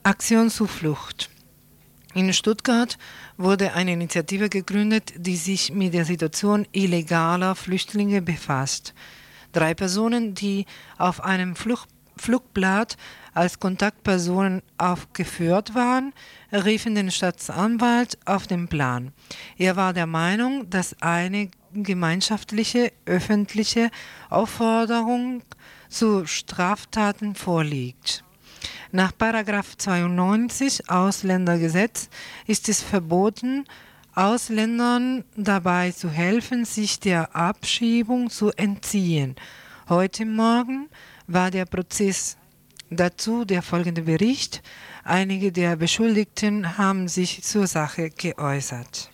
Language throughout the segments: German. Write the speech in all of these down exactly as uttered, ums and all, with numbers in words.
Aktion Zuflucht. In Stuttgart wurde eine Initiative gegründet, die sich mit der Situation illegaler Flüchtlinge befasst. Drei Personen, die auf einem Fluch- Flugblatt als Kontaktpersonen aufgeführt waren, riefen den Staatsanwalt auf den Plan. Er war der Meinung, dass eine gemeinschaftliche, öffentliche Aufforderung zu Straftaten vorliegt. Nach Paragraph zweiundneunzig Ausländergesetz ist es verboten, Ausländern dabei zu helfen, sich der Abschiebung zu entziehen. Heute Morgen war der Prozess. Dazu der folgende Bericht. Einige der Beschuldigten haben sich zur Sache geäußert.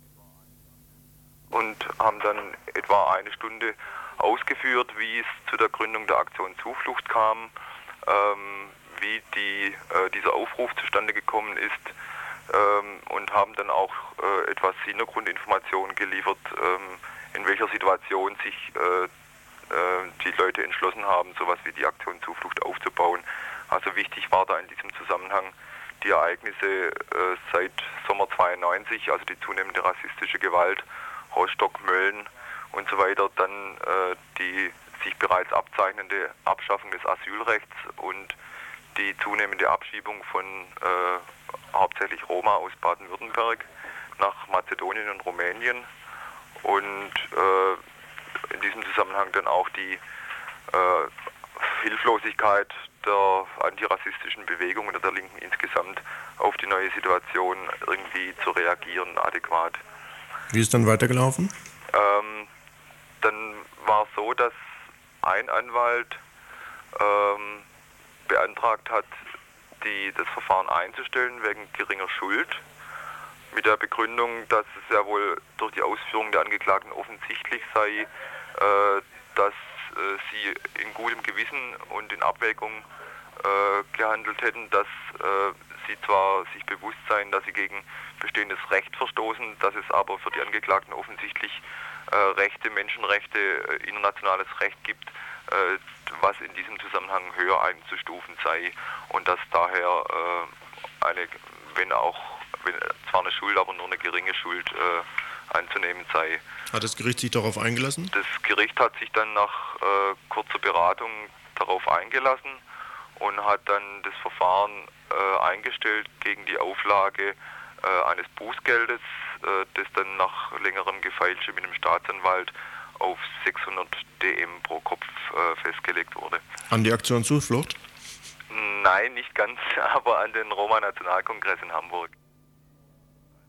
Und haben dann etwa eine Stunde ausgeführt, wie es zu der Gründung der Aktion Zuflucht kam, ähm, wie die, äh, dieser Aufruf zustande gekommen ist, ähm, und haben dann auch äh, etwas Hintergrundinformationen geliefert, ähm, in welcher Situation sich äh, äh, die Leute entschlossen haben, sowas wie die Aktion Zuflucht aufzubauen. Also wichtig war da in diesem Zusammenhang die Ereignisse äh, seit Sommer zweiundneunzig, also die zunehmende rassistische Gewalt, Rostock, Mölln und so weiter, dann äh, die sich bereits abzeichnende Abschaffung des Asylrechts und die zunehmende Abschiebung von äh, hauptsächlich Roma aus Baden-Württemberg nach Mazedonien und Rumänien und äh, in diesem Zusammenhang dann auch die äh, Hilflosigkeit der antirassistischen Bewegung oder der Linken insgesamt auf die neue Situation irgendwie zu reagieren, adäquat. Wie ist dann weitergelaufen? Ähm, dann war es so, dass ein Anwalt ähm, beantragt hat, die, das Verfahren einzustellen wegen geringer Schuld, mit der Begründung, dass es ja wohl durch die Ausführungen der Angeklagten offensichtlich sei, äh, dass äh, sie in gutem Gewissen und in Abwägung äh, gehandelt hätten, dass äh, sie zwar sich bewusst seien, dass sie gegen bestehendes Recht verstoßen, dass es aber für die Angeklagten offensichtlich äh, Rechte, Menschenrechte, äh, internationales Recht gibt, äh, was in diesem Zusammenhang höher einzustufen sei und dass daher äh, eine, wenn auch, wenn, zwar eine Schuld, aber nur eine geringe Schuld äh, anzunehmen sei. Hat das Gericht sich darauf eingelassen? Das Gericht hat sich dann nach äh, kurzer Beratung darauf eingelassen und hat dann das Verfahren äh, eingestellt gegen die Auflage äh, eines Bußgeldes, äh, das dann nach längerem Gefeilsche mit dem Staatsanwalt auf sechshundert D M pro Kopf äh, festgelegt wurde. An die Aktion Zuflucht? Nein, nicht ganz, aber an den Roma-Nationalkongress in Hamburg.